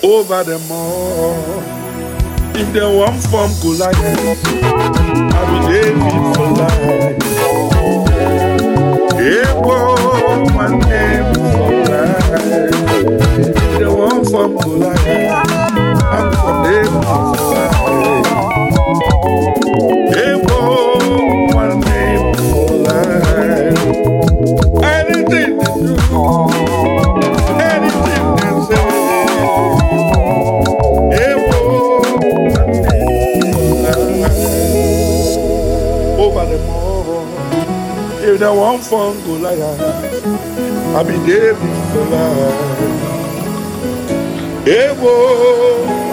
over them all. If they want from Goliath, I be David for life. Yeah, whoa, my name for life. If they want from Goliath, I'm for David for life. Yeah, whoa, my name for life. Anything to do, anything to say. Yeah, whoa, my name for life. Over them all. If they want from Goliath, I be David for life. Hey, whoa.